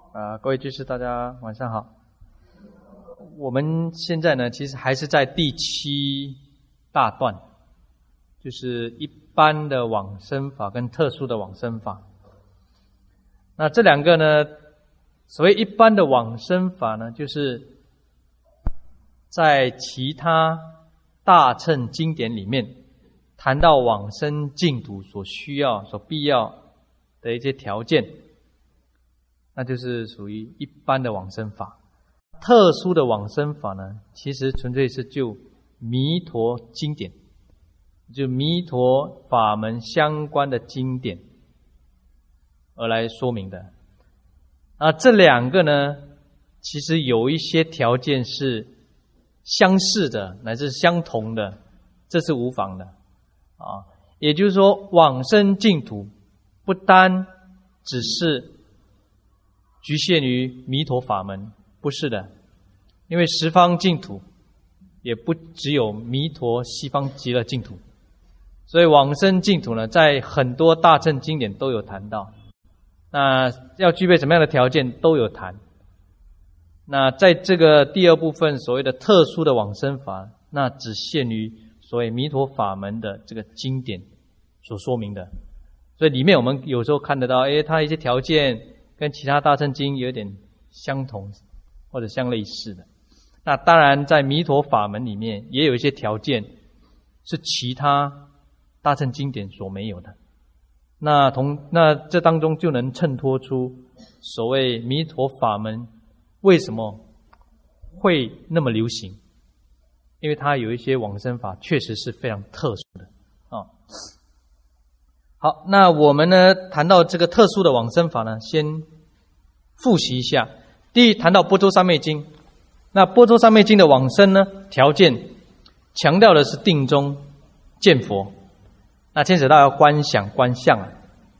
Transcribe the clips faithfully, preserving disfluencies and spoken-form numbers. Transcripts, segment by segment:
啊、呃，各位居士，大家晚上好。我们现在呢，其实还是在第七大段，就是一般的往生法跟特殊的往生法。那这两个呢，所谓一般的往生法呢，就是在其他大乘经典里面谈到往生净土所需要、所必要的一些条件，那就是属于一般的往生法。特殊的往生法呢，其实纯粹是就弥陀经典，就弥陀法门相关的经典而来说明的。那这两个呢，其实有一些条件是相似的，乃至相同的，这是无妨的啊。也就是说，往生净土不单只是局限于弥陀法门，不是的，因为十方净土也不只有弥陀西方极乐净土，所以往生净土呢，在很多大乘经典都有谈到。那要具备什么样的条件都有谈。那在这个第二部分所谓的特殊的往生法，那只限于所谓弥陀法门的这个经典所说明的。所以里面我们有时候看得到，诶，它一些条件跟其他大乘经有点相同或者相类似的。那当然在弥陀法门里面也有一些条件是其他大乘经典所没有的。那同那这当中就能衬托出所谓弥陀法门为什么会那么流行，因为它有一些往生法确实是非常特殊的啊。好，那我们呢谈到这个特殊的往生法呢，先复习一下。第一，谈到般舟三昧经，那般舟三昧经的往生呢，条件强调的是定中见佛，那牵扯到要观想观相啊。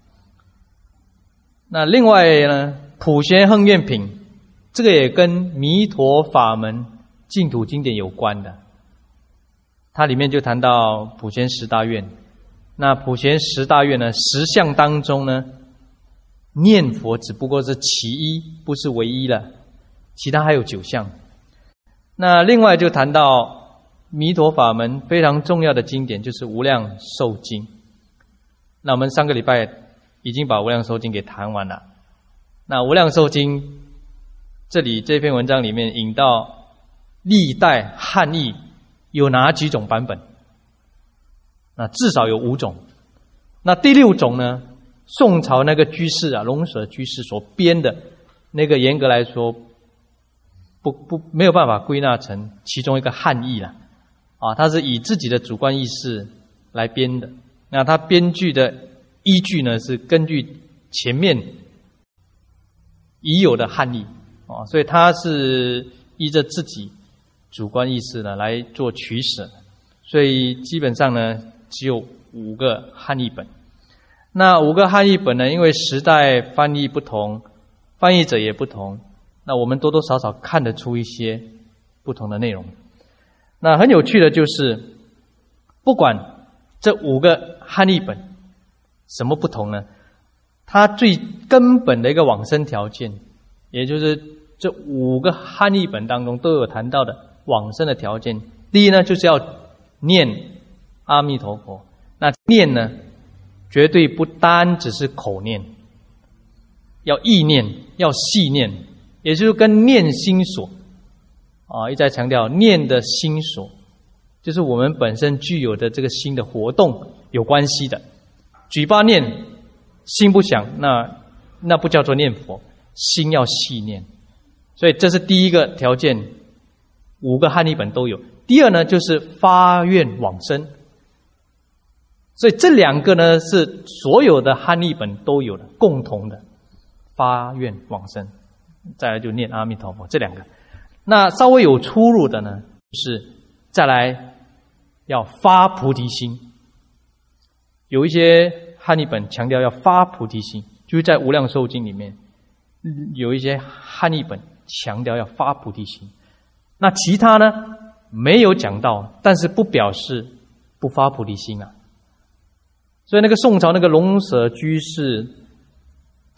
那另外呢，普贤行愿品，这个也跟弥陀法门净土经典有关的。它里面就谈到普贤十大愿。那普贤十大愿呢，十项当中呢，念佛只不过是其一，不是唯一了，其他还有九项。那另外就谈到弥陀法门非常重要的经典，就是无量寿经。那我们上个礼拜已经把无量寿经给谈完了。那无量寿经这里这篇文章里面引到历代汉译有哪几种版本？那至少有五种。那第六种呢，宋朝那个居士啊，龙舍居士所编的那个，严格来说不不没有办法归纳成其中一个汉译了啊，他是以自己的主观意识来编的。那他编剧的依据呢，是根据前面已有的汉译啊，所以他是依着自己主观意识呢来做取舍，所以基本上呢只有五个汉译本。那五个汉译本呢，因为时代翻译不同，翻译者也不同，那我们多多少少看得出一些不同的内容。那很有趣的就是，不管这五个汉译本什么不同呢，它最根本的一个往生条件，也就是这五个汉译本当中都有谈到的往生的条件。第一呢，就是要念阿弥陀佛。那念呢，绝对不单只是口念，要意念，要细念，也就是跟念心所啊，一再强调念的心所，就是我们本身具有的这个心的活动有关系的。嘴巴念，心不想，那那不叫做念佛，心要细念。所以这是第一个条件，五个汉译本都有。第二呢，就是发愿往生。所以这两个呢，是所有的汉译本都有的，共同的发愿往生。再来就念阿弥陀佛，这两个。那稍微有出入的呢，是再来要发菩提心。有一些汉译本强调要发菩提心，就是在无量寿经里面有一些汉译本强调要发菩提心。那其他呢没有讲到，但是不表示不发菩提心啊。所以那个宋朝那个龙舍居士，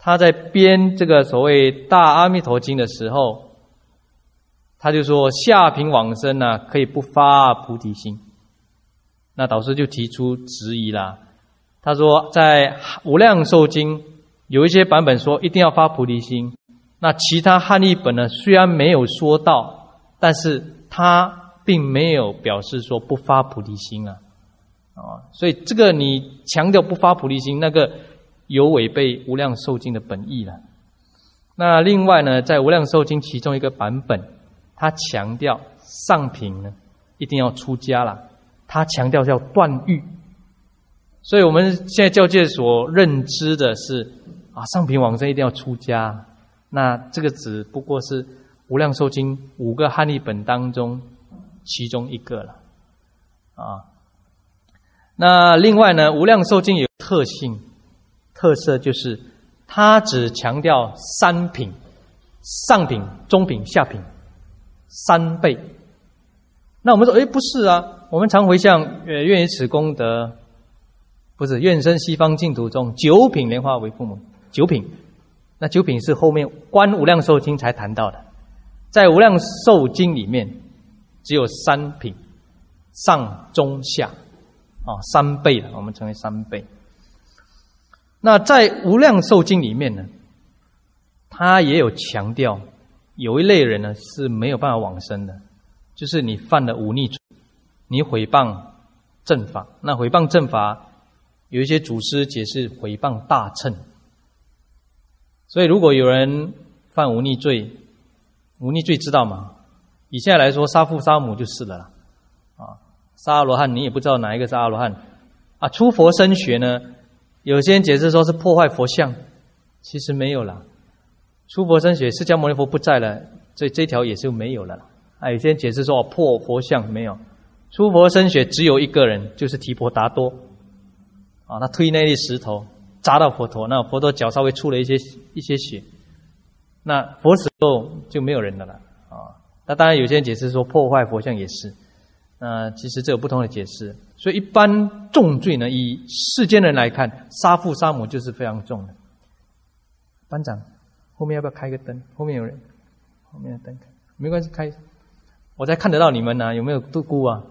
他在编这个所谓大阿弥陀经的时候，他就说下品往生呢、啊、可以不发菩提心。那导师就提出质疑啦，他说在无量寿经有一些版本说一定要发菩提心，那其他汉译本呢虽然没有说到，但是他并没有表示说不发菩提心啊，啊，所以这个你强调不发菩提心，那个有违背无量寿经的本意了。那另外呢，在无量寿经其中一个版本，他强调上品呢一定要出家啦，他强调要断欲。所以我们现在教界所认知的是啊，上品往生一定要出家，那这个只不过是无量寿经五个汉译本当中其中一个了啊。那另外呢，无量寿经有特性特色，就是它只强调三品，上品、中品、下品三倍。那我们说，哎，不是啊，我们常回向，呃，愿以此功德，不是愿生西方净土中九品莲花为父母。九品，那九品是后面观无量寿经才谈到的，在无量寿经里面只有三品，上中下，啊，三倍了，我们称为三倍。那在无量寿经里面呢，他也有强调，有一类人呢是没有办法往生的，就是你犯了忤逆罪，你毁谤正法。那毁谤正法，有一些祖师解释毁谤大乘。所以如果有人犯忤逆罪，忤逆罪知道吗？以现在来说，杀父杀母就是了啦。啊，杀阿罗汉你也不知道哪一个是阿罗汉啊。出佛身学呢，有些人解释说是破坏佛像，其实没有啦。出佛身学，释迦牟尼佛不在了，所以这条也是没有了啦。啊，有些人解释说、哦、破佛像，没有。出佛身学只有一个人，就是提婆达多啊，他推那粒石头扎到佛陀，那佛陀脚稍微出了一些一些血，那佛死后就没有人了啦啊。那当然有些人解释说破坏佛像也是，那其实这有不同的解释。所以一般重罪呢，以世间人来看，杀父杀母就是非常重的。班长，后面要不要开个灯？后面有人，后面的灯开，没关系，开，我才看得到你们呢、啊，有没有度孤啊？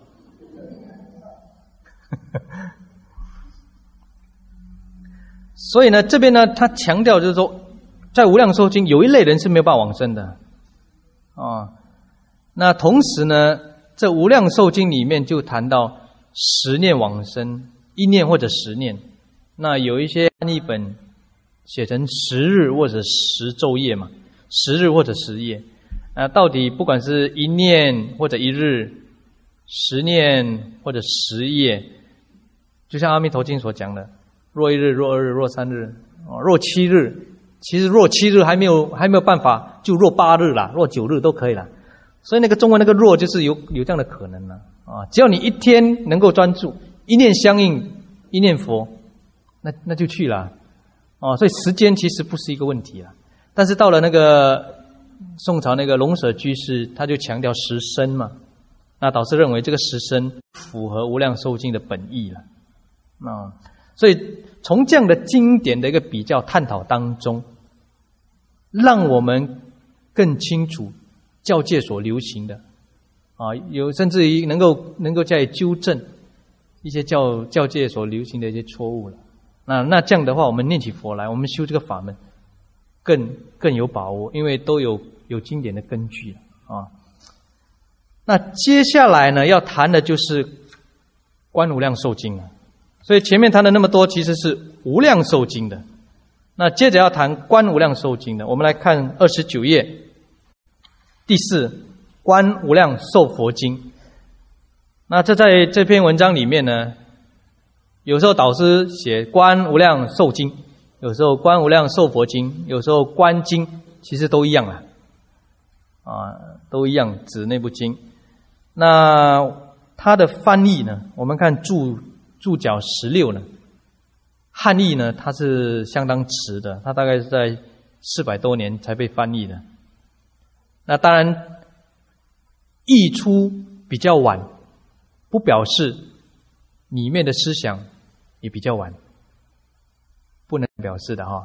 所以呢，这边呢，他强调就是说，在无量寿经有一类人是没有办法往生的啊。那同时呢，这无量寿经里面就谈到十念往生，一念或者十念。那有一些翻译本写成十日或者十昼夜嘛，十日或者十夜。那到底不管是一念或者一日，十念或者十夜，就像阿弥陀经所讲的。若一日，若二日，若三日，若七日，其实若七日还没有还没有办法，就若八日啦，若九日都可以啦。所以那个中文那个若就是有有这样的可能啦啊！只要你一天能够专注，一念相应，一念佛，那那就去了啊！所以时间其实不是一个问题啦。但是到了那个宋朝那个龙舍居士，他就强调十身嘛，那导师认为这个十身符合无量寿经的本意了啊。所以从这样的经典的一个比较探讨当中，让我们更清楚教界所流行的啊，有甚至于能够能够加以纠正一些教教界所流行的一些错误了。那那这样的话，我们念起佛来，我们修这个法门更更有把握，因为都有有经典的根据啊。那接下来呢，要谈的就是观无量寿经了。所以前面谈了那么多，其实是无量寿经的。那接着要谈观无量寿经的，我们来看二十九页第四观无量寿佛经。那这在这篇文章里面呢，有时候导师写观无量寿经，有时候观无量寿佛经，有时候观经，其实都一样啦，啊，都一样指那部经。那它的翻译呢，我们看注注脚十六呢，汉译呢，它是相当迟的，它大概是在四百多年才被翻译的。那当然，译出比较晚，不表示里面的思想也比较晚，不能表示的哈。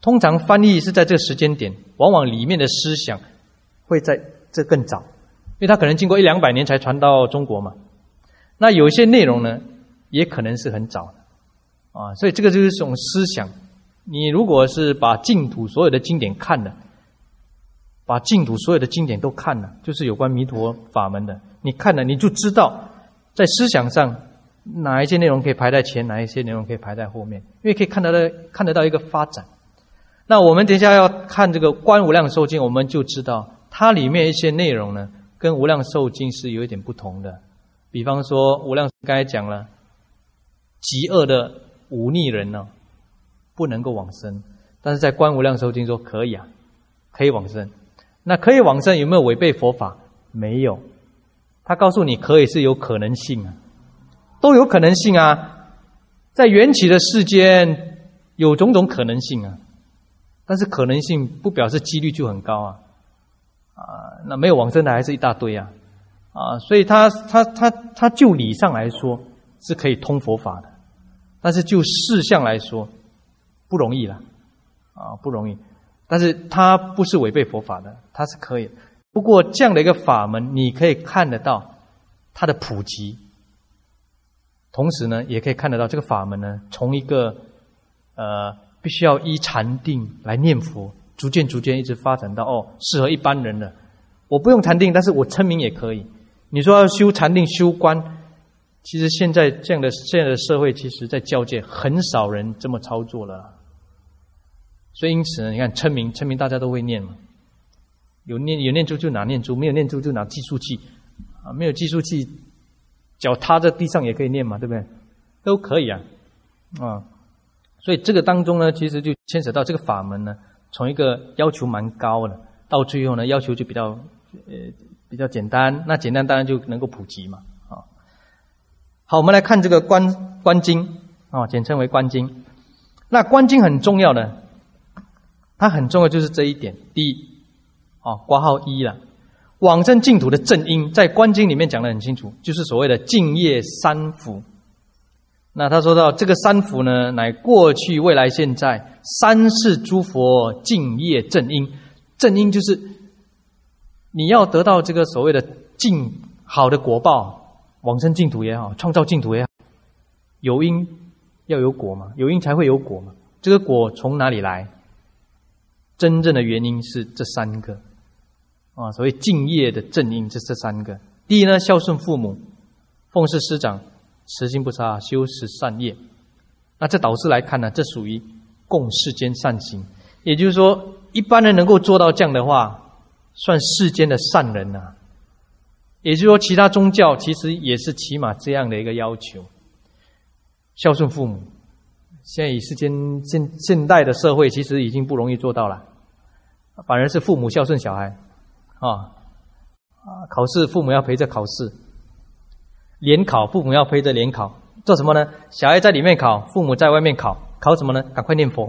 通常翻译是在这个时间点，往往里面的思想会在这更早，因为它可能经过一两百年才传到中国嘛。那有一些内容呢，也可能是很早的啊，所以这个就是一种思想。你如果是把净土所有的经典看了，把净土所有的经典都看了，就是有关弥陀法门的，你看了你就知道，在思想上哪一些内容可以排在前，哪一些内容可以排在后面，因为可以看得到看得到一个发展。那我们等一下要看这个观无量寿经，我们就知道它里面一些内容呢，跟无量寿经是有一点不同的。比方说无量刚才讲了，极恶的忤逆人呢，不能够往生，但是在观无量寿经说可以啊，可以往生。那可以往生有没有违背佛法？没有，他告诉你可以是有可能性啊，都有可能性啊，在缘起的世间有种种可能性啊，但是可能性不表示几率就很高啊，啊，那没有往生的还是一大堆啊，啊，所以他他他他就理上来说是可以通佛法的，但是就事项来说不容易了，啊，不容易。但是它不是违背佛法的，它是可以。不过这样的一个法门，你可以看得到它的普及，同时呢，也可以看得到这个法门呢，从一个呃必须要依禅定来念佛，逐渐逐渐一直发展到哦适合一般人的。我不用禅定，但是我称名也可以。你说要修禅定修观，其实现在这样的现在的社会，其实在教界很少人这么操作了。所以因此呢，你看称名，称名大家都会念嘛，有念有念珠就拿念珠，没有念珠就拿计数器啊，没有计数器，脚踏在地上也可以念嘛，对不对？都可以啊，啊，所以这个当中呢，其实就牵扯到这个法门呢，从一个要求蛮高的，到最后呢，要求就比较呃比较简单，那简单当然就能够普及嘛，啊，好，我们来看这个观观经啊，简称为观经。那观经很重要的。它很重要，就是这一点。第一，哦，括号一了，往生净土的正因，在观经里面讲得很清楚，就是所谓的净业三福。那他说到这个三福呢，乃过去、未来、现在三世诸佛净业正因。正因就是你要得到这个所谓的净好的果报，往生净土也好，创造净土也好，有因要有果嘛，有因才会有果嘛。这个果从哪里来？真正的原因是这三个啊，所谓净业的正因是这三个。第一呢，孝顺父母，奉事师长，慈心不杀，修持善业。那这导师来看呢，这属于共世间善行，也就是说，一般人能够做到这样的话，算世间的善人啊。也就是说，其他宗教其实也是起码这样的一个要求，孝顺父母。现在以世间现现代的社会，其实已经不容易做到了，反而是父母孝顺小孩，啊啊，考试父母要陪着考试，联考父母要陪着联考，做什么呢？小孩在里面考，父母在外面考，考什么呢？赶快念佛。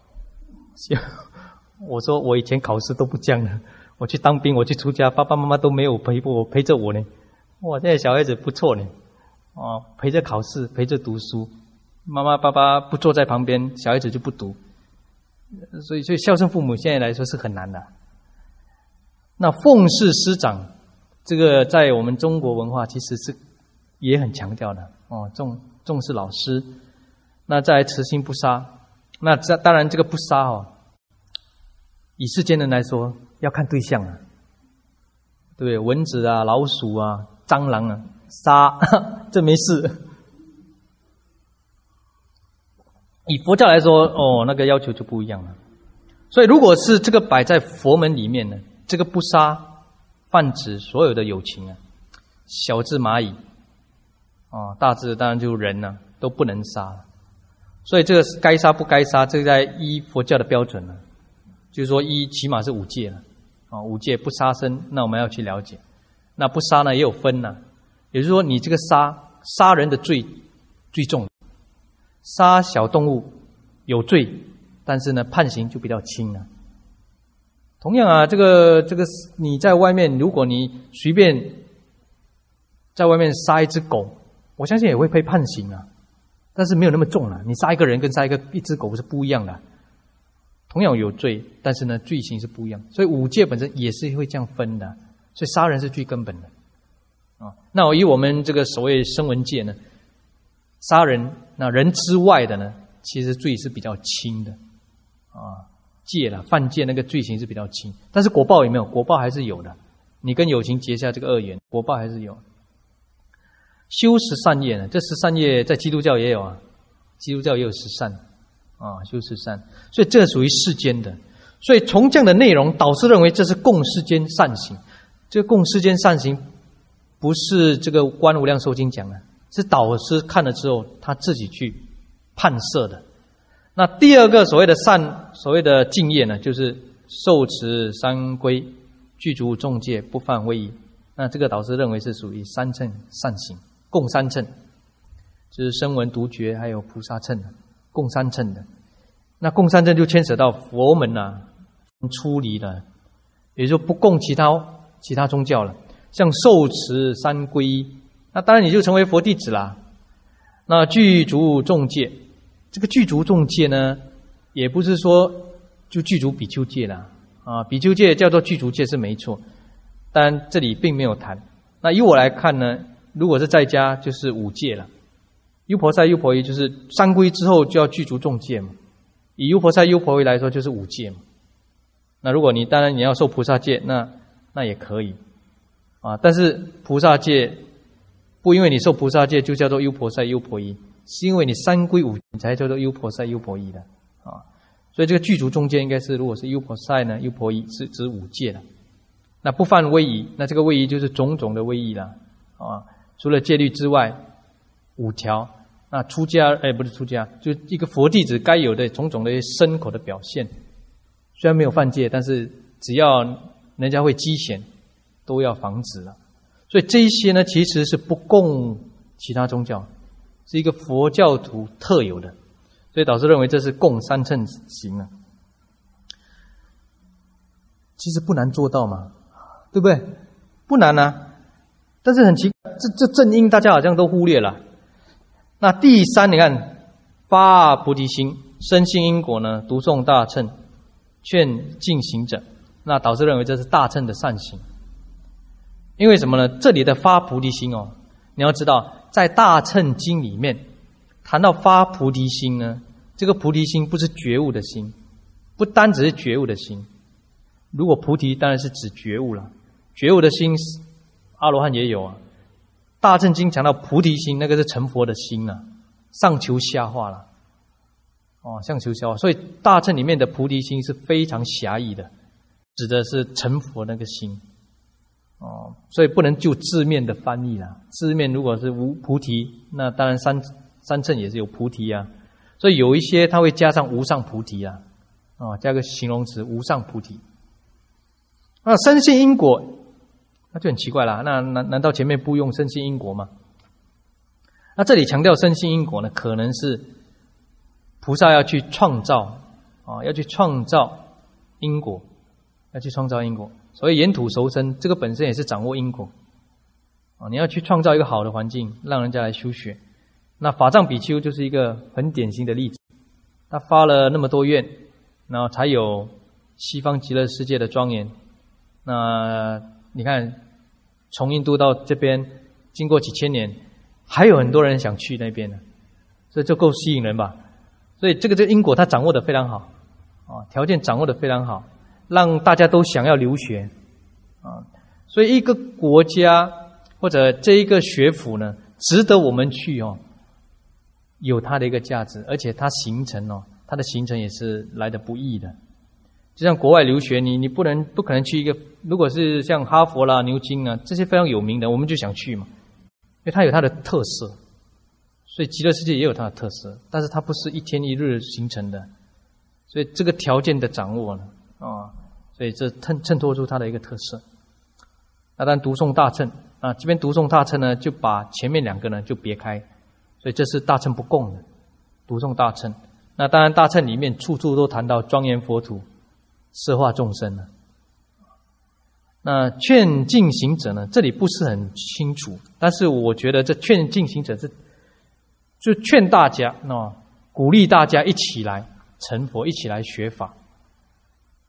我说我以前考试都不这样的，我去当兵，我去出家，爸爸妈妈都没有陪我陪着我呢。哇，现在小孩子不错呢，啊，陪着考试，陪着读书。妈妈爸爸不坐在旁边，小孩子就不读，所以所以孝顺父母现在来说是很难的。那奉事师长，这个在我们中国文化其实是也很强调的哦，重重视老师。那再来慈心不杀，那这当然这个不杀哦，以世间人来说要看对象啊，对不对？蚊子啊、老鼠啊、蟑螂啊，杀这没事。以佛教来说，哦，那个要求就不一样了。所以，如果是这个摆在佛门里面呢，这个不杀，泛指所有的有情啊，小至蚂蚁，哦，大至当然就人呢、啊，都不能杀了。所以，这个该杀不该杀，这个在依佛教的标准呢，就是说一起码是五戒了，啊、哦，五戒不杀生，那我们要去了解。那不杀呢也有分呢、啊，也就是说，你这个杀杀人的罪最重。杀小动物有罪，但是呢判刑就比较轻了。同样啊，这个这个你在外面，如果你随便在外面杀一只狗，我相信也会被判刑啊，但是没有那么重了。你杀一个人跟杀一个一只狗是不一样的。 同样有罪，但是呢罪行是不一样，所以五戒本身也是会这样分的。所以杀人是最根本的啊。那以我们这个所谓声闻戒呢，杀人那人之外的呢，其实罪是比较轻的啊，戒了犯戒那个罪行是比较轻，但是果报有没有？果报还是有的。你跟有情结下这个恶缘，果报还是有。修十善业呢，这十善业在基督教也有啊，基督教也有十善啊，修十善，所以这个属于世间的。所以从这样的内容，导师认为这是共世间善行。这个共世间善行不是这个《观无量寿经》讲的，是导师看了之后他自己去判设的。那第二个所谓的善，所谓的敬业呢，就是受持三规，具足众戒，不犯威仪。那这个导师认为是属于三乘善行，共三乘，就是声闻、独觉还有菩萨乘，共三乘的。那共三乘就牵扯到佛门啊，出离了，也就不供其他其他宗教了。像受持三皈依，那当然你就成为佛弟子啦。那具足众戒，这个具足众戒呢，也不是说就具足比丘戒啦，啊，比丘戒叫做具足戒是没错，但这里并没有谈。那以我来看呢，如果是在家就是五戒了，优婆塞、优婆夷就是三皈之后就要具足众戒嘛。以优婆塞、优婆夷来说就是五戒嘛。那如果你当然你要受菩萨戒，那那也可以啊。但是菩萨戒不因为你受菩萨戒就叫做优婆塞、优婆夷，是因为你三皈五戒才叫做优婆塞、优婆夷的啊。所以这个具足众戒应该是，如果是优婆塞呢、优婆夷是指五戒的。那不犯威仪，那这个威仪就是种种的威仪了啊。除了戒律之外，五条。那出家哎，不是出家，就一个佛弟子该有的种种的身口的表现。虽然没有犯戒，但是只要人家会讥嫌，都要防止了。所以这一些呢，其实是不供其他宗教，是一个佛教徒特有的。所以导师认为这是共三乘行啊。其实不难做到嘛，对不对？不难啊。但是很奇怪，这这正因大家好像都忽略了。那第三，你看发菩提心，深信因果呢，读诵大乘，劝进行者。那导师认为这是大乘的善行。因为什么呢？这里的发菩提心哦，你要知道，在大乘经里面谈到发菩提心呢，这个菩提心不是觉悟的心，不单只是觉悟的心。如果菩提当然是指觉悟了，觉悟的心阿罗汉也有啊。大乘经讲到菩提心，那个是成佛的心啊，上求下化了。哦，上求下化，所以大乘里面的菩提心是非常狭义的，指的是成佛那个心。哦，所以不能就字面的翻译啦。字面如果是无菩提，那当然三三乘也是有菩提啊。所以有一些它会加上无上菩提啊，哦，加个形容词无上菩提。那深信因果，那就很奇怪了。那难难道前面不用深信因果吗？那这里强调深信因果呢，可能是菩萨要去创造啊，要去创造因果，要去创造因果。所以沿土熟生，这个本身也是掌握因果啊。你要去创造一个好的环境，让人家来修学。那法藏比丘就是一个很典型的例子，他发了那么多愿，然后才有西方极乐世界的庄严。那你看，从印度到这边，经过几千年，还有很多人想去那边呢，所以就够吸引人吧。所以这个这个因果他掌握的非常好啊，条件掌握的非常好，让大家都想要留学啊。所以一个国家或者这一个学府呢，值得我们去哦，有它的一个价值，而且它形成哦，它的形成也是来得不易的。就像国外留学，你你不能不可能去一个，如果是像哈佛啦、牛津啊这些非常有名的，我们就想去嘛，因为它有它的特色。所以极乐世界也有它的特色，但是它不是一天一日形成的，所以这个条件的掌握呢，啊，所以这衬衬托出它的一个特色。那当然读诵大乘啊，这边读诵大乘呢，就把前面两个呢就别开，所以这是大乘不共的读诵大乘。那当然大乘里面处处都谈到庄严佛土、摄化众生呢。那劝进行者呢，这里不是很清楚，但是我觉得这劝进行者是就劝大家，哦，鼓励大家一起来成佛，一起来学法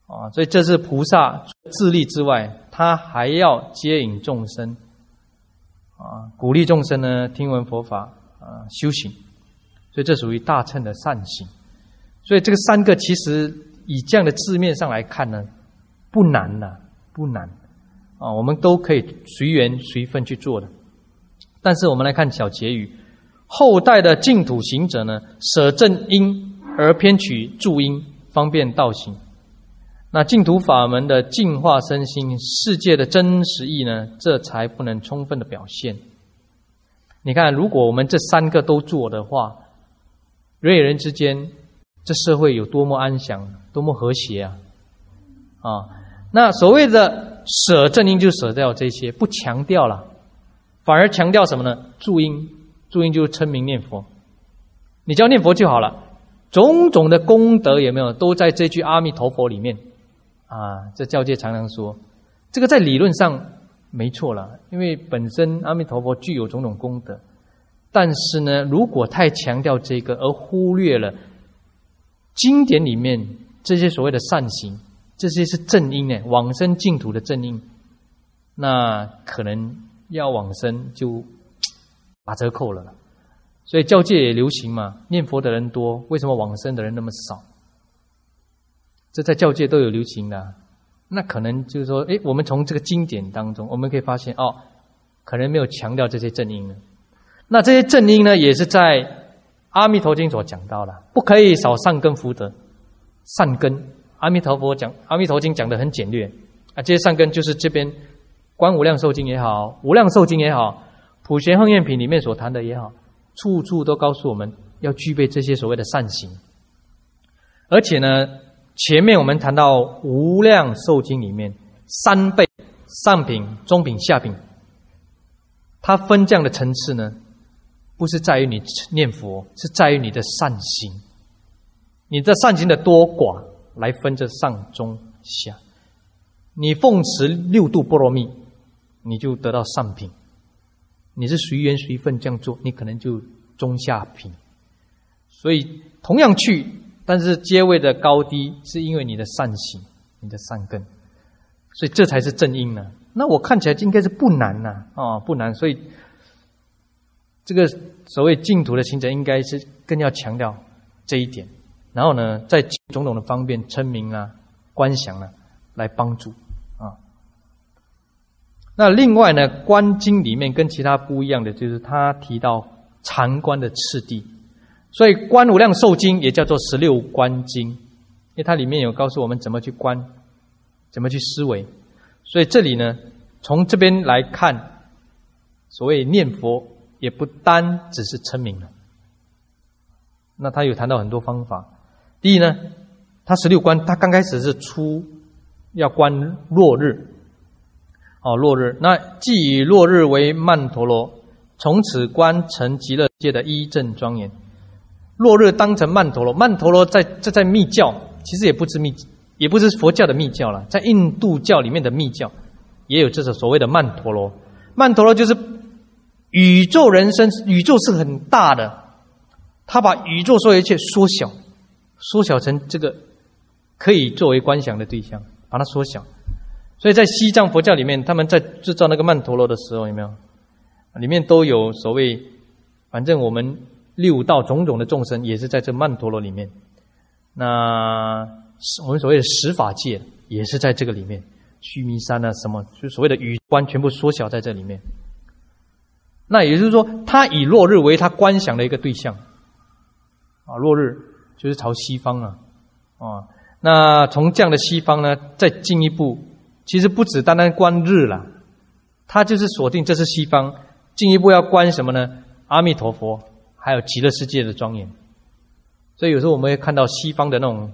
啊，所以这是菩萨自利之外，他还要接引众生啊，鼓励众生呢听闻佛法啊，修行，所以这属于大乘的善行。所以这个三个其实以这样的字面上来看呢，不难呐、啊，不难啊，我们都可以随缘随分去做的。但是我们来看小结语，后代的净土行者呢，舍正因而偏取助因，方便道行。那净土法门的净化身心，世界的真实义呢，这才不能充分的表现。你看，如果我们这三个都做的话，人与人之间，这社会有多么安详，多么和谐啊！啊，那所谓的舍正因，就舍掉这些，不强调了，反而强调什么呢？助因，助因就是称名念佛，你只要念佛就好了。种种的功德有没有，都在这句阿弥陀佛里面啊？这教界常常说，这个在理论上没错了，因为本身阿弥陀佛具有种种功德，但是呢，如果太强调这个，而忽略了经典里面这些所谓的善行，这些是正因呢，往生净土的正因，那可能要往生就打折扣了。所以教界也流行嘛，念佛的人多，为什么往生的人那么少？这在教界都有流行的、啊。那可能就是说，诶，我们从这个经典当中，我们可以发现，哦，可能没有强调这些正因呢。那这些正因呢，也是在阿弥陀经所讲到了，不可以少善根福德。善根，阿弥陀佛讲，阿弥陀经讲得很简略啊。这些善根就是这边观无量寿经也好，无量寿经也好，普贤行愿品里面所谈的也好，处处都告诉我们要具备这些所谓的善行。而且呢，前面我们谈到无量寿经里面三倍上品、中品、下品，它分这样的层次呢，不是在于你念佛，是在于你的善行，你的善行的多寡来分这上中下。你奉持六度波罗蜜，你就得到上品；你是随缘随分这样做，你可能就中下品。所以同样去，但是阶位的高低是因为你的善行，你的善根，所以这才是正因呢。那我看起来应该是不难呐、啊，哦，不难。所以这个所谓净土的行者，应该是更要强调这一点。然后呢，在种种的方便称名啊、观想啊，来帮助啊。那另外呢，观经里面跟其他不一样的，就是他提到禅观的次第。所以观无量寿经也叫做十六观经，因为它里面有告诉我们怎么去观，怎么去思维。所以这里呢，从这边来看，所谓念佛也不单只是称名了。那他有谈到很多方法。第一呢，他十六观，他刚开始是出要观落日，哦，落日。那即以落日为曼陀罗，从此观成极乐界的一正庄严。落日当成曼陀罗，曼陀罗在这在密教，其实也不是密，也不是佛教的密教了，在印度教里面的密教也有这种所谓的曼陀罗。曼陀罗就是宇宙人生，宇宙是很大的，他把宇宙所有一切缩小，缩小成这个可以作为观想的对象，把它缩小。所以在西藏佛教里面，他们在制造那个曼陀罗的时候，有没有？里面都有所谓，反正我们六道种种的众生也是在这曼陀罗里面。那我们所谓的十法界也是在这个里面，须弥山啊什么，就所谓的宇观全部缩小在这里面。那也就是说，他以落日为他观想的一个对象啊，落日就是朝西方啊，啊，那从这样的西方呢，再进一步，其实不只单单观日了，他就是锁定这是西方，进一步要观什么呢？阿弥陀佛，还有极乐世界的庄严。所以有时候我们会看到西方的那种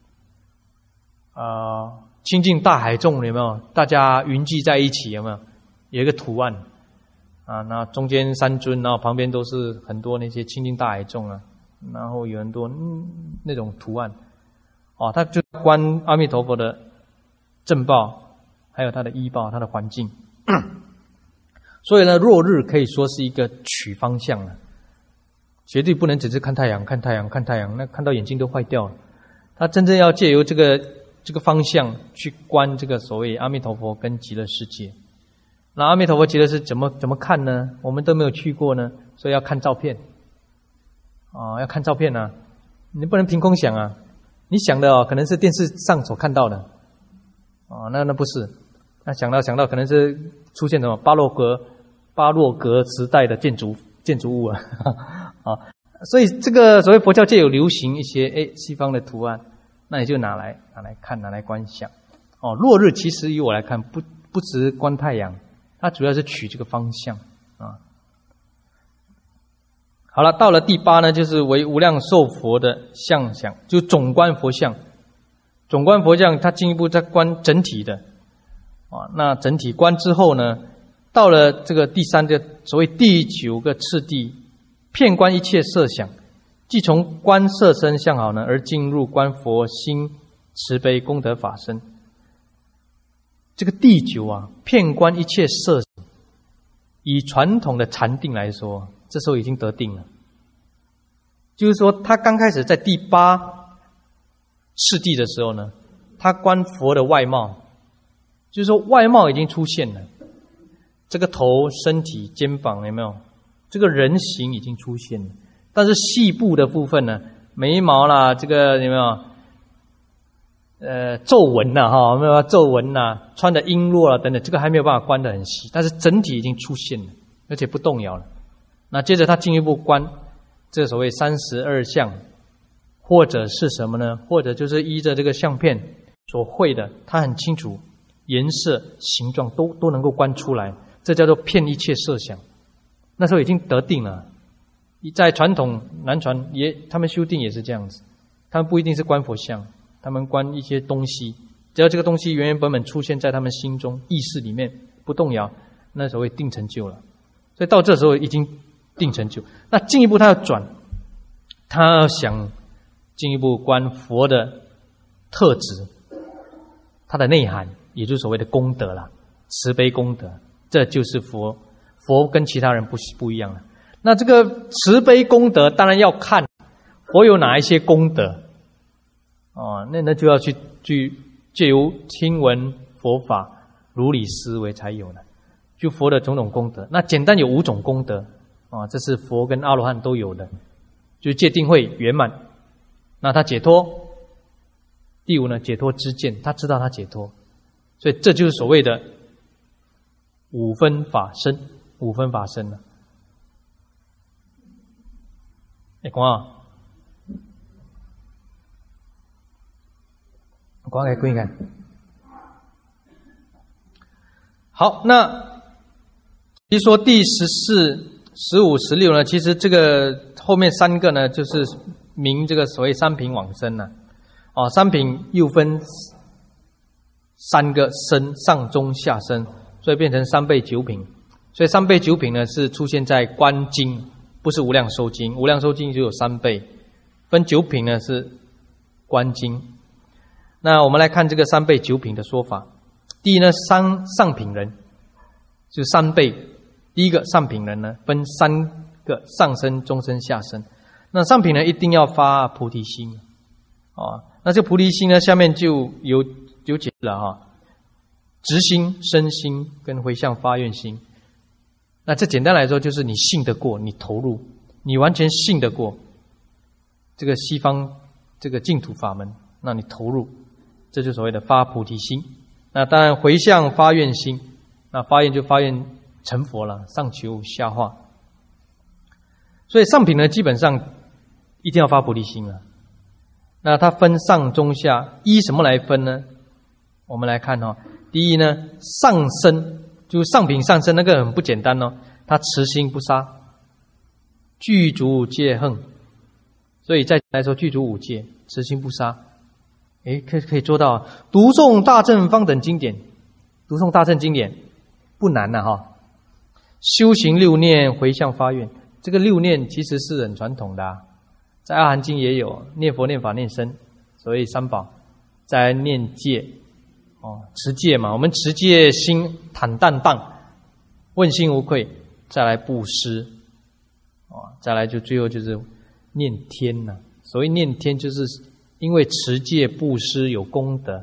呃清净大海众，有没有？大家云聚在一起，有没有？有一个图案啊，那中间三尊，然后旁边都是很多那些清净大海众啊，然后有很多、嗯、那种图案哦，他就观阿弥陀佛的正报，还有他的依报，他的环境。所以呢，落日可以说是一个取方向了，绝对不能只是看太阳、看太阳、看太阳，那看到眼睛都坏掉了。他真正要借由这个这个方向去观这个所谓阿弥陀佛跟极乐世界。那阿弥陀佛极乐世界怎么怎么看呢？我们都没有去过呢，所以要看照片。啊、哦，要看照片啊！你不能凭空想啊！你想的哦，可能是电视上所看到的。哦，那那不是，那想到想到可能是出现什么巴洛格巴洛格时代的建筑建筑物啊！啊，所以这个所谓佛教界有流行一些诶西方的图案，那你就拿来拿来看，拿来观想。哦，落日其实以我来看，不不只观太阳，它主要是取这个方向啊。好了，到了第八呢，就是为无量寿佛的相想，就总观佛像。总观佛像，它进一步再观整体的啊。那整体观之后呢，到了这个第三个所谓第九个次第，遍观一切色想，即从观色身相好呢，而进入观佛心慈悲功德法身。这个第九啊，遍观一切色，以传统的禅定来说，这时候已经得定了。就是说，他刚开始在第八次第的时候呢，他观佛的外貌，就是说外貌已经出现了，这个头、身体、肩膀有没有？这个人形已经出现了，但是细部的部分呢，眉毛啦，这个有没有？呃，皱纹呐，哈，有没有皱纹呐？穿的璎珞啦，等等，这个还没有办法观得很细，但是整体已经出现了，而且不动摇了。那接着他进一步观这所谓三十二相，或者是什么呢？或者就是依着这个相片所绘的，他很清楚颜色、形状都都能够观出来，这叫做遍一切色想。那时候已经得定了。在传统南传也，他们修定也是这样子，他们不一定是观佛像。他们观一些东西，只要这个东西原原本本出现在他们心中意识里面不动摇，那所谓定成就了。所以到这时候已经定成就。那进一步他要转，他要想进一步观佛的特质，它的内涵，也就是所谓的功德啦，慈悲功德，这就是佛。佛跟其他人不不一样了。那这个慈悲功德当然要看佛有哪一些功德。哦，那那就要去去借由听闻佛法、如理思维才有的，就佛的种种功德。那简单有五种功德啊、哦，这是佛跟阿罗汉都有的，就是戒定慧圆满。那他解脱，第五呢，解脱知见，他知道他解脱，所以这就是所谓的五分法身，五分法身了。哎，讲啊。光给归看。好，那其实说第十四、十五、十六呢，其实这个后面三个呢，就是明这个所谓三品往生呢、啊。哦，三品又分三个身，上中下身，所以变成三倍九品。所以三倍九品呢是出现在观经，不是无量寿经。无量寿经就有三倍，分九品呢是观经。那我们来看这个三倍九品的说法。第一呢，上上品人就三倍。第一个上品人呢，分三个上身、中身、下身。那上品人一定要发菩提心啊。那这菩提心呢，下面就有有解了哈。直心、身心跟回向发愿心。那这简单来说，就是你信得过，你投入，你完全信得过这个西方这个净土法门，那你投入。这就所谓的发菩提心。那当然回向发愿心，那发愿就发愿成佛了，上求下化。所以上品呢，基本上一定要发菩提心了。那它分上中下，依什么来分呢？我们来看哦，第一呢，上身就是上品上身，那个很不简单哦，他慈心不杀，具足戒恨，所以再来说具足五戒，慈心不杀。诶，可以可以做到读诵大乘方等经典，读诵大乘经典不难呐、啊、哈。修行六念回向发愿，这个六念其实是很传统的、啊，在阿含经也有念佛、念法、念僧，所谓三宝。再来念戒，哦，持戒嘛，我们持戒心坦荡荡，问心无愧。再来布施，哦，再来就最后就是念天呐、啊。所谓念天就是。因为持戒布施有功德，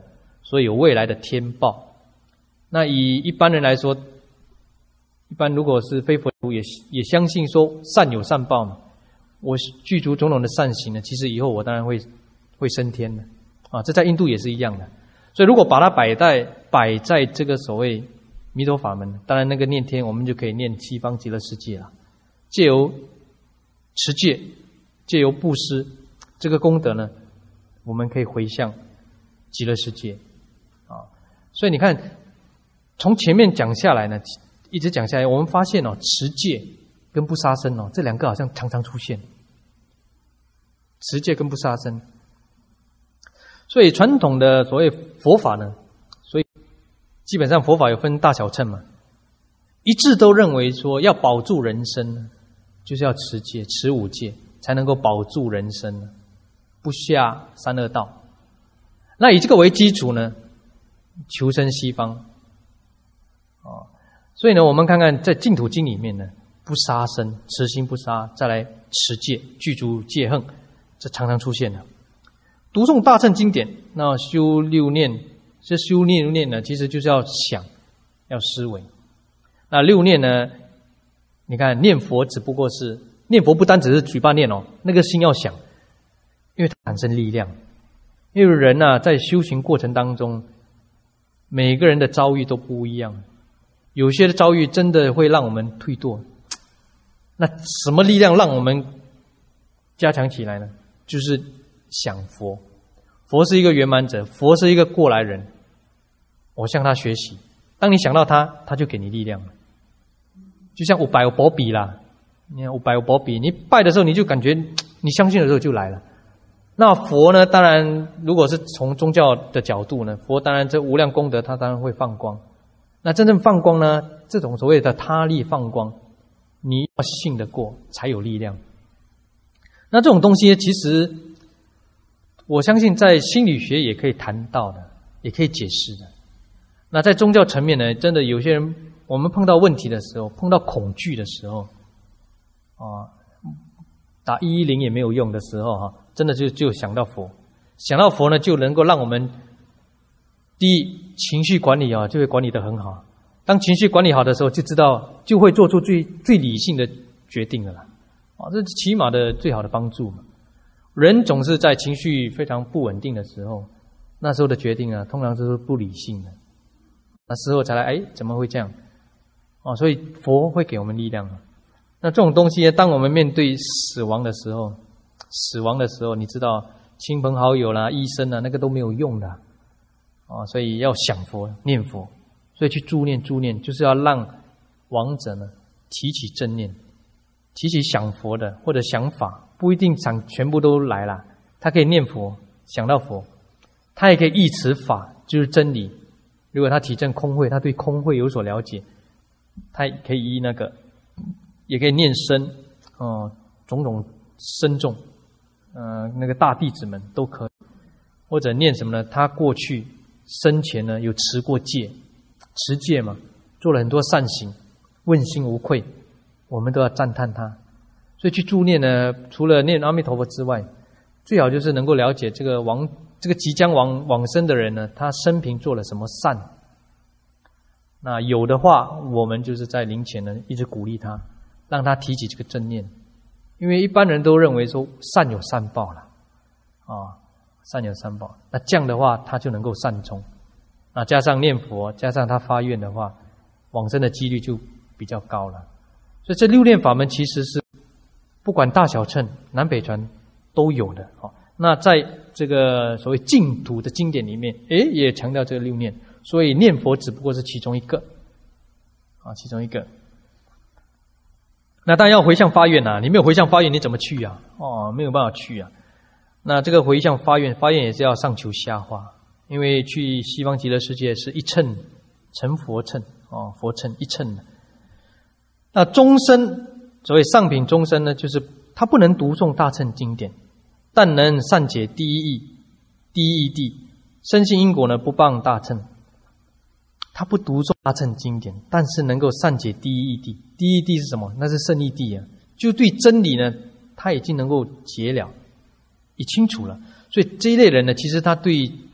所以有未来的天报。那以一般人来说，一般如果是非佛徒也也相信说善有善报嘛，我具足种种的善行呢，其实以后我当然会会升天的啊，这在印度也是一样的。所以如果把它摆在摆在这个所谓弥陀法门，当然那个念天我们就可以念西方极乐世界了，借由持戒，借由布施，这个功德呢，我们可以回向极乐世界啊。所以你看，从前面讲下来呢，一直讲下来，我们发现哦，持戒跟不杀生哦，这两个好像常常出现。持戒跟不杀生，所以传统的所谓佛法呢，所以基本上佛法有分大小乘嘛，一致都认为说要保住人身，就是要持戒，持五戒才能够保住人身，不下三恶道。那以这个为基础呢，求生西方。哦，所以呢，我们看看在净土经里面呢，不杀生，持心不杀，再来持戒，具足戒恨，这常常出现的。读诵大乘经典，那修六念，这修六念呢，其实就是要想，要思维。那六念呢，你看念佛只不过是念佛，不单只是嘴巴念哦，那个心要想，因为它产生力量。因为人啊，在修行过程当中，每个人的遭遇都不一样，有些的遭遇真的会让我们退堕。那什么力量让我们加强起来呢？就是想佛。佛是一个圆满者，佛是一个过来人，我向他学习。当你想到他，他就给你力量了。就像五百有保比啦，你看五百有保比，你拜的时候你就感觉你相信的时候就来了。那佛呢，当然如果是从宗教的角度呢，佛当然这无量功德他当然会放光。那真正放光呢，这种所谓的他力放光，你要信得过才有力量。那这种东西其实我相信在心理学也可以谈到的，也可以解释的。那在宗教层面呢，真的有些人我们碰到问题的时候，碰到恐惧的时候啊，打一一零也没有用的时候哈，真的就就想到佛，想到佛呢，就能够让我们第一情绪管理啊，就会管理得很好。当情绪管理好的时候，就知道就会做出最最理性的决定了啦。啊，这是起码的最好的帮助嘛。人总是在情绪非常不稳定的时候，那时候的决定啊，通常都是不理性的。那时候才来，哎，怎么会这样？哦，所以佛会给我们力量啊。那这种东西，当我们面对死亡的时候，死亡的时候，你知道，亲朋好友啦、医生啊，那个都没有用的。啊，所以要想佛、念佛，所以去助念、助念，就是要让亡者呢提起正念，提起想佛的或者想法，不一定想全部都来了，他可以念佛，想到佛，他也可以忆持法，就是真理。如果他体证空慧，他对空慧有所了解，他也可以依那个，也可以念僧，哦、呃，种种僧众，呃，那个大弟子们都可以，或者念什么呢？他过去生前呢有持过戒，持戒嘛，做了很多善行，问心无愧，我们都要赞叹他。所以去助念呢，除了念阿弥陀佛之外，最好就是能够了解这个亡这个即将往往生的人呢，他生平做了什么善。那有的话，我们就是在灵前呢一直鼓励他，让他提起这个正念。因为一般人都认为说善有善报了，啊，善有善报。那这样的话，他就能够善终。那加上念佛，加上他发愿的话，往生的几率就比较高了。所以这六念法门其实是不管大小乘、南北传都有的。好，那在这个所谓净土的经典里面，诶，也强调这个六念。所以念佛只不过是其中一个，啊，其中一个。那当然要回向发愿啊，你没有回向发愿，你怎么去啊？哦，没有办法去啊。那这个回向发愿，发愿也是要上求下化，因为去西方极乐世界是一乘成佛乘，哦，佛乘一乘的。那终身，所谓上品终身呢，就是他不能读诵大乘经典，但能善解第一义、第一义谛，深信因果呢，不谤大乘。他不读诵大乘经典，但是能够善解第一义谛。第一义谛是什么？那是圣义谛啊，就对真理呢，他已经能够解了，已清楚了。所以这一类人呢，其实他对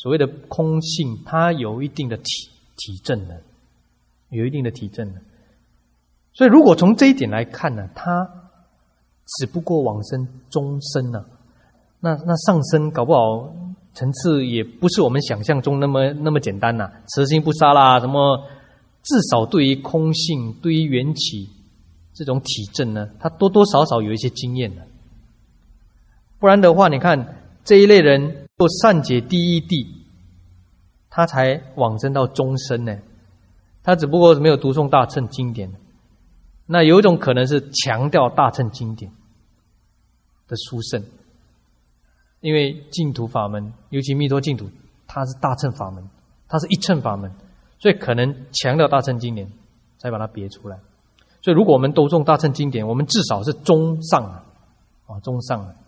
所谓的空性，它有一定的体体证的，有一定的体证的。所以如果从这一点来看呢，它只不过往生终身呢、啊，那那上升搞不好层次也不是我们想象中那么那么简单呐、啊，慈心不杀啦，什么至少对于空性、对于缘起这种体证呢，他多多少少有一些经验的。不然的话，你看这一类人做善解第一谛，他才往生到终身呢。他只不过没有读诵大乘经典。那有一种可能是强调大乘经典的殊胜，因为净土法门，尤其弥陀净土，它是大乘法门，它是一乘法门，所以可能强调大乘经典，才把它别出来。所以如果我们都诵大乘经典，我们至少是中上啊，哦，中上啊。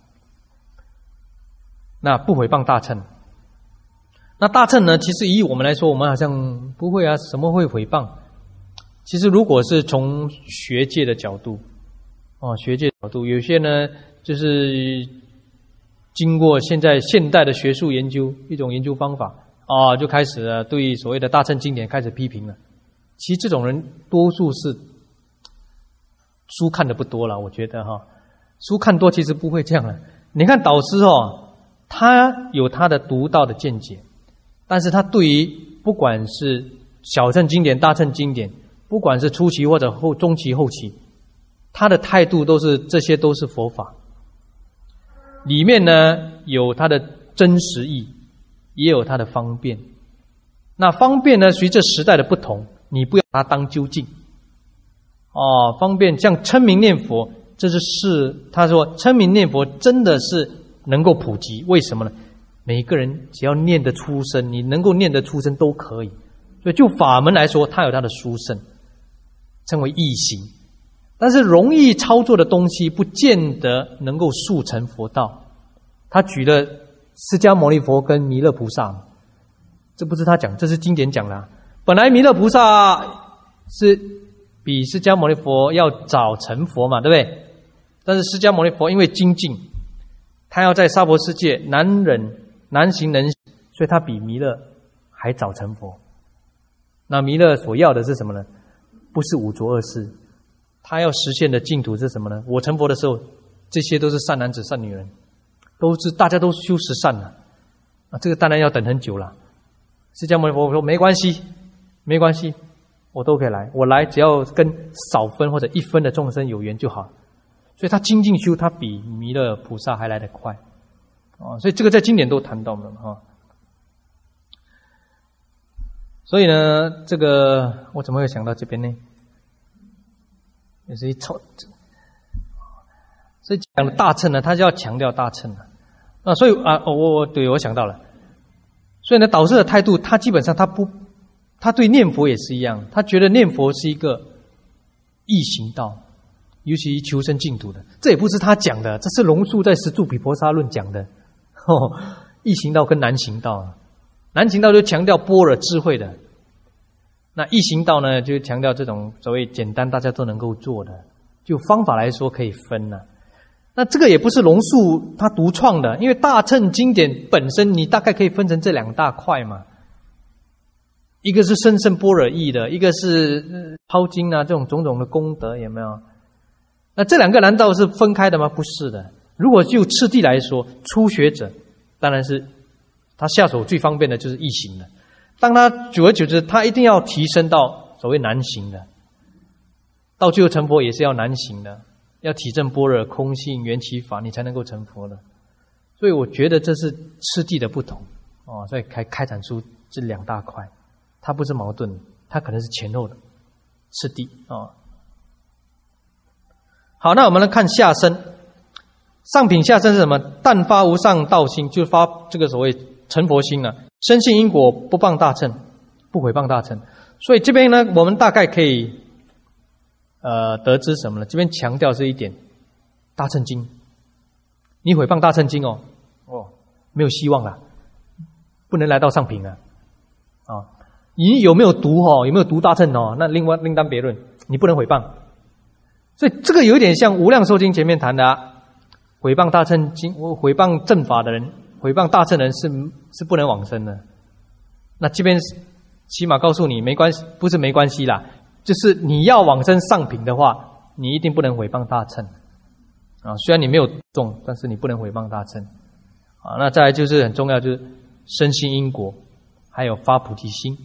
那不毁谤大乘，那大乘呢？其实以我们来说，我们好像不会啊，什么会毁谤？其实如果是从学界的角度，哦，学界角度，有些呢就是经过现在现代的学术研究一种研究方法啊，就开始了对所谓的大乘经典开始批评了。其实这种人多数是书看的不多了，我觉得哈，书看多其实不会这样了。你看导师哦，他有他的独到的见解，但是他对于不管是小乘经典、大乘经典，不管是初期或者后中期、后期，他的态度都是这些都是佛法，里面呢有它的真实义，也有它的方便。那方便呢，随着时代的不同，你不要把它当究竟。哦，方便像称名念佛，这是是他说称名念佛真的是能够普及，为什么呢？每个人只要念得出声，你能够念得出声都可以。所以就法门来说，它有它的殊胜，称为易行。但是容易操作的东西，不见得能够速成佛道。他举了释迦牟尼佛跟弥勒菩萨，这不是他讲，这是经典讲的、啊。本来弥勒菩萨是比释迦牟尼佛要早成佛嘛，对不对？但是释迦牟尼佛因为精进，他要在娑婆世界难忍难行能行，所以他比弥勒还早成佛。那弥勒所要的是什么呢？不是五浊恶世，他要实现的净土是什么呢？我成佛的时候，这些都是善男子善女人，都是大家都修十善了啊，这个当然要等很久了。释迦牟尼佛说没关系，没关系，我都可以来，我来只要跟少分或者一分的众生有缘就好。所以他精进修，他比弥勒菩萨还来得快啊！所以这个在经典都谈到了啊。所以呢，这个我怎么会想到这边呢？也是一凑，所以讲的大乘呢，他就要强调大乘啊。啊，所以啊，我我对我想到了，所以呢，导师的态度，他基本上他不，他对念佛也是一样，他觉得念佛是一个易行道，尤其求生净土的，这也不是他讲的，这是龙树在《十住毗婆沙论》讲的。哦，易行道跟难行道啊。难行道就强调般若智慧的，那易行道呢，就强调这种所谓简单大家都能够做的，就方法来说可以分了、啊。那这个也不是龙树他独创的，因为大乘经典本身你大概可以分成这两大块嘛，一个是深深般若义的，一个是抄经啊这种种种的功德，有没有？那这两个难道是分开的吗？不是的。如果就次第来说，初学者当然是他下手最方便的就是易行的，当他久而久之，他一定要提升到所谓难行的，到最后成佛也是要难行的，要体证般若空性缘起法，你才能够成佛的。所以我觉得这是次第的不同哦，所以开开展出这两大块，它不是矛盾，它可能是前后的次第啊、哦。好，那我们来看下生，上品下生是什么？但发无上道心，就发这个所谓成佛心了、啊，深信因果，不谤大乘，不毁谤大乘。所以这边呢，我们大概可以呃得知什么呢？这边强调这一点，大乘经，你毁谤大乘经哦，哦，没有希望了，不能来到上品了啊。你有没有读哦？有没有读大乘哦？那另外另当别论，你不能毁谤。所以这个有点像《无量寿经》前面谈的、啊，毁谤大乘经，毁谤正法的人。毁毁谤大乘人是是不能往生的。那这边起码告诉你，没关系，不是没关系啦，就是你要往生上品的话，你一定不能毁谤大乘啊。虽然你没有中，但是你不能毁谤大乘啊。那再来就是很重要，就是深信因果，还有发菩提心。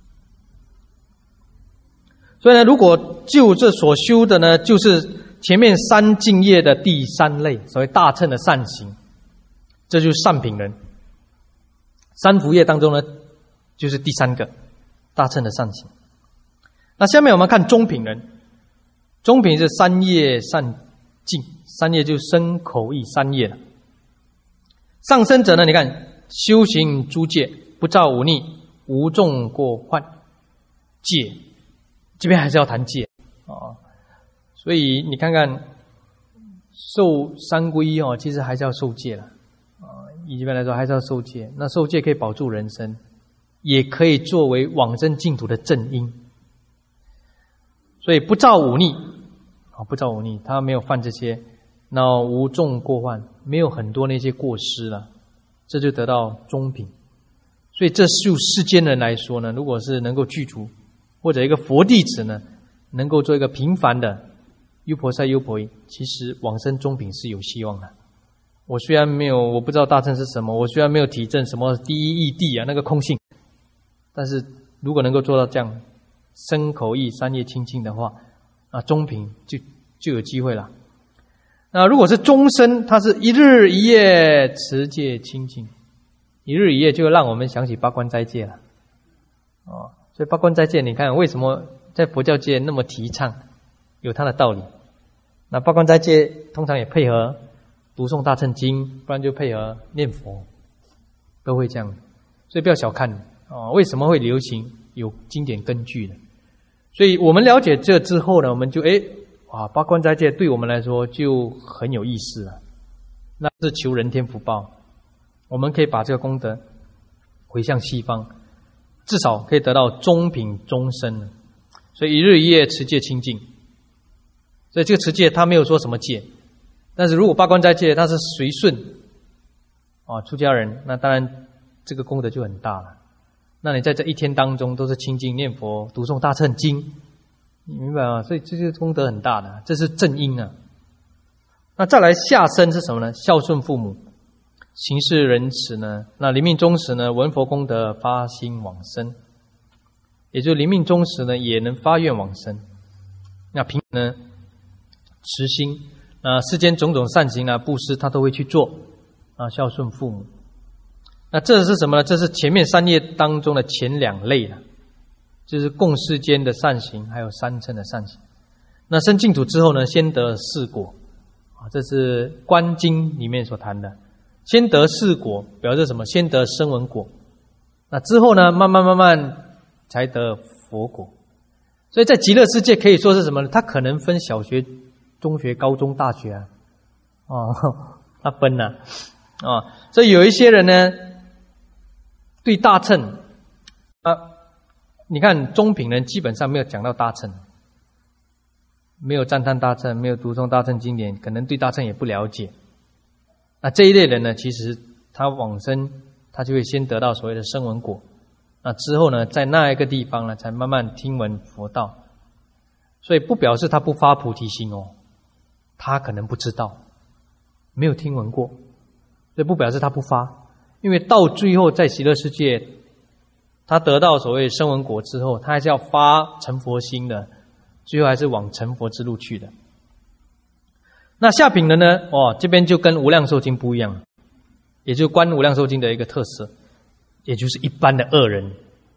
所以呢，如果就这所修的呢，就是前面三净业的第三类，所谓大乘的善行，这就是善品人。三福业当中呢，就是第三个大乘的善行。那下面我们看中品人，中品是三业善净，三业就是身口意三业了。上生者呢，你看修行诸戒，不造忤逆，无众过患，戒。这边还是要谈戒啊，所以你看看受三皈依哦，其实还是要受戒了啊。以这边来说，还是要受戒。那受戒可以保住人身，也可以作为往生净土的正因。所以不造忤逆啊，不造忤逆，他没有犯这些，那无众过患，没有很多那些过失了，这就得到中品。所以这就世间人来说呢，如果是能够具足，或者一个佛弟子呢，能够做一个平凡的优婆塞优婆夷，其实往生中品是有希望的。我虽然没有，我不知道大乘是什么，我虽然没有体证什么第一义谛啊，那个空性，但是如果能够做到这样身口意三业清净的话，啊，中品就就有机会了。那如果是终身，它是一日一夜持戒清净，一日一夜就让我们想起八关斋戒了，哦。所以八关斋戒，你看为什么在佛教界那么提倡，有它的道理。那八关斋戒通常也配合读诵大乘经，不然就配合念佛，都会这样。所以不要小看哦，为什么会流行，有经典根据的。所以我们了解这之后呢，我们就哎哇，八关斋戒对我们来说就很有意思了。那是求人天福报，我们可以把这个功德回向西方。至少可以得到中品终身，所以一日一夜持戒清净。所以这个持戒他没有说什么戒，但是如果八关斋戒他是随顺啊出家人，那当然这个功德就很大了。那你在这一天当中都是清净念佛、读诵大乘经，你明白吗？所以这些功德很大的，这是正因啊。那再来下生是什么呢？孝顺父母。行事仁慈呢，那临命终时呢，闻佛功德发心往生，也就是临命终时呢，也能发愿往生。那平呢，慈心，啊，世间种种善行啊，布施他都会去做，啊，孝顺父母。那这是什么呢？这是前面三业当中的前两类了，就是共世间的善行，还有三乘的善行。那生净土之后呢，先得四果，啊，这是观经里面所谈的。先得四果，表示什么？先得声闻果，那之后呢，慢慢慢慢才得佛果。所以在极乐世界可以说是什么呢？它可能分小学、中学、高中、大学啊，哦，它分了啊。所以有一些人呢，对大乘啊，你看中品人基本上没有讲到大乘，没有赞叹大乘，没有读诵大乘经典，可能对大乘也不了解。那这一类人呢，其实他往生，他就会先得到所谓的声闻果。那之后呢，在那一个地方呢，才慢慢听闻佛道。所以不表示他不发菩提心哦，他可能不知道，没有听闻过，所以不表示他不发。因为到最后在极乐世界，他得到所谓声闻果之后，他还是要发成佛心的，最后还是往成佛之路去的。那下品人呢？哦，这边就跟无量寿经不一样，也就是观无量寿经的一个特色，也就是一般的恶人。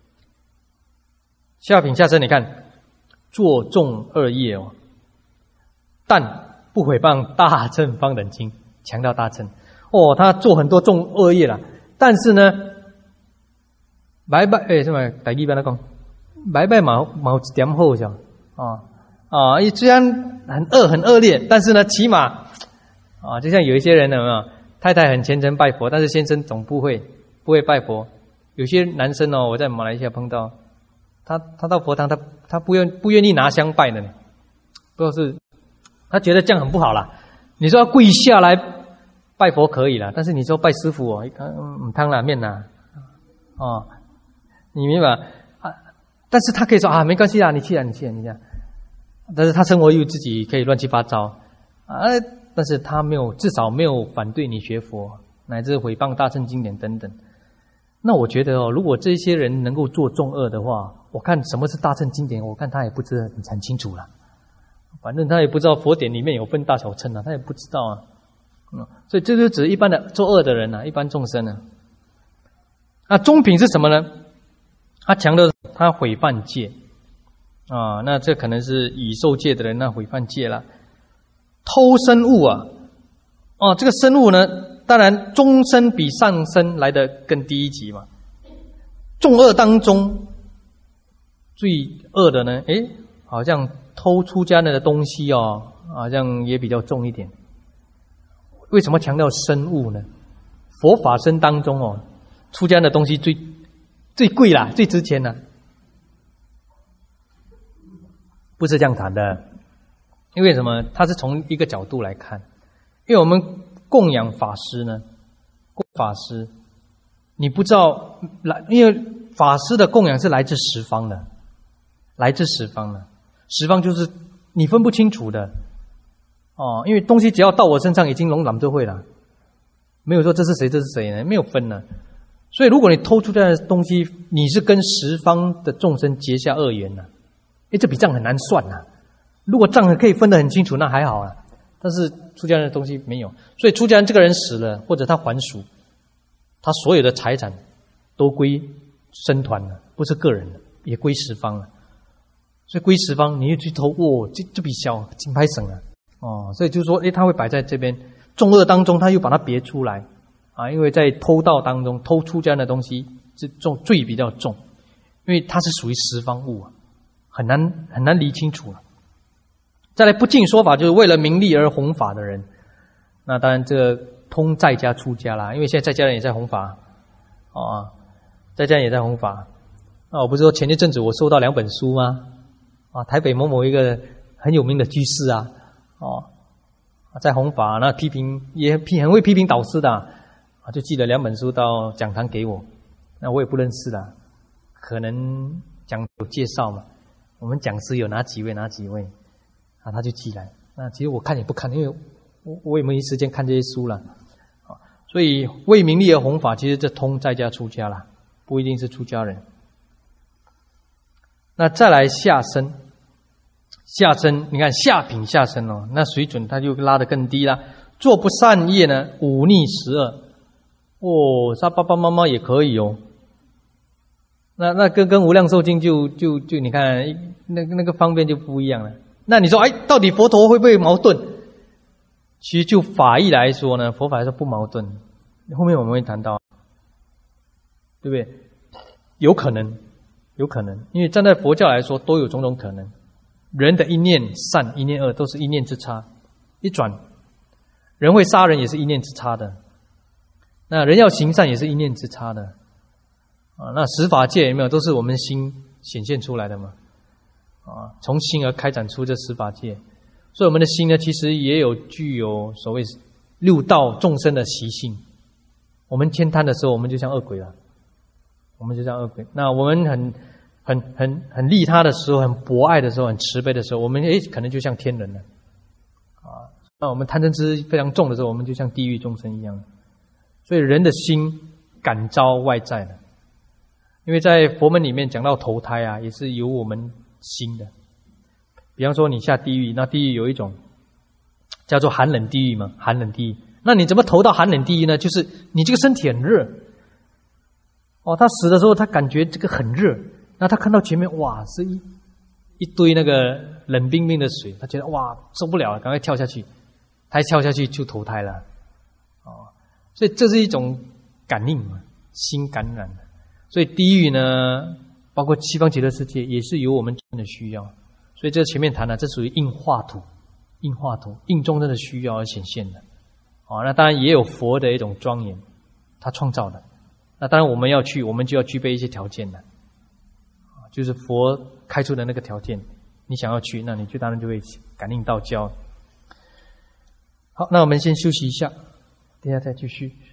下品下生，你看做重恶业哦，但不毁谤大乘方等经，强调大乘哦，他做很多重恶业啦，但是呢，拜拜诶，什么？大义班来讲，拜拜毛毛一点好像啊。啊，虽然很恶很恶劣，但是呢，起码啊，就像有一些人有没有太太很虔诚拜佛，但是先生总不会不会拜佛。有些男生哦，我在马来西亚碰到他，他到佛堂，他他不愿不愿意拿香拜的呢，不知道是他觉得这样很不好啦。你说要跪下来拜佛可以了，但是你说拜师父哦，嗯，汤拉面呐，哦，你明白啊？但是他可以说啊，没关系啦，你去啊，你去啊，你这样。但是他生活又自己可以乱七八糟啊，但是他没有，至少没有反对你学佛，乃至毁谤大乘经典等等。那我觉得哦，如果这些人能够做重恶的话，我看什么是大乘经典，我看他也不知道很清楚了。反正他也不知道佛典里面有分大小乘啊，他也不知道啊。嗯，所以这就指一般的作恶的人啊，一般众生啊。那中品是什么呢？他强调他毁犯戒啊，那这可能是已受戒的人，那毁犯戒了。偷生物啊，哦，这个生物呢，当然中生比上生来的更低一级嘛。众恶当中最恶的呢，诶，好像偷出家人的东西哦，好像也比较重一点。为什么强调生物呢？佛法僧当中哦，出家人的东西最最贵啦，最值钱啦。不是这样谈的，因为什么？他是从一个角度来看，因为我们供养法师呢，供法师，你不知道来，因为法师的供养是来自十方的，来自十方的，十方就是你分不清楚的。哦，因为东西只要到我身上，已经笼染就会了，没有说这是谁，这是谁呢？没有分呢。所以，如果你偷出这样的东西，你是跟十方的众生结下恶缘了。哎，这笔账很难算呐。如果账可以分得很清楚，那还好啊。但是出家人的东西没有，所以出家人这个人死了，或者他还俗，他所有的财产都归僧团了，不是个人的，也归十方了。所以归十方，你又去偷，哦，这这笔小金牌省了。哦，所以就是说，诶，他会摆在这边众恶当中，他又把它别出来啊，因为在偷盗当中偷出家人的东西，这重罪比较重，因为它是属于十方物啊，很难很难理清楚了。再来不敬说法，就是为了名利而弘法的人，那当然这个通在家出家啦，因为现在在家人也在弘法啊，在家人也在弘法。那我不是说前一阵子我收到两本书吗？啊，台北某某一个很有名的居士啊。哦，在弘法，那批评也批很会批评导师的啊，就寄了两本书到讲堂给我，那我也不认识的，可能讲有介绍嘛，我们讲师有哪几位哪几位啊，他就寄来。那其实我看也不看，因为我我也没时间看这些书了啊。所以为名利而弘法，其实这通在家出家啦，不一定是出家人。那再来下生。下生，你看下品下生哦，那水准它就拉得更低啦。做不善业呢，忤逆十恶，哦，杀爸爸妈妈也可以哦。那那跟跟无量寿经就就就你看那个那个方面就不一样了。那你说，哎，到底佛陀会不会矛盾？其实就法义来说呢，佛法来说不矛盾。后面我们会谈到，对不对？有可能，有可能，因为站在佛教来说，都有种种可能。人的一念善一念恶都是一念之差，一转人会杀人也是一念之差的，那人要行善也是一念之差的啊。那十法界有没有都是我们心显现出来的嘛？啊，从心而开展出这十法界，所以我们的心呢，其实也有具有所谓六道众生的习性。我们悭贪的时候，我们就像恶鬼了，我们就像恶鬼。那我们很。很很很利他的时候，很博爱的时候，很慈悲的时候，我们诶可能就像天人了啊。那我们贪嗔痴非常重的时候，我们就像地狱众生一样。所以人的心感召外在的，因为在佛门里面讲到投胎啊，也是由我们心的。比方说你下地狱，那地狱有一种叫做寒冷地狱嘛，寒冷地狱。那你怎么投到寒冷地狱呢？就是你这个身体很热哦，他死的时候他感觉这个很热。那他看到前面哇是一一堆那个冷冰冰的水，他觉得哇受不了了，赶快跳下去。他一跳下去就投胎了，哦，所以这是一种感应嘛，心感染的。所以地狱呢，包括西方极乐世界，也是有我们的需要。所以这前面谈的，这属于应化土，应化土，应众生的需要而显现的。哦，那当然也有佛的一种庄严，他创造的。那当然我们要去，我们就要具备一些条件的。就是佛开出的那个条件，你想要去，那你就当然就会感应道交。好，那我们先休息一下。 等一下再继续。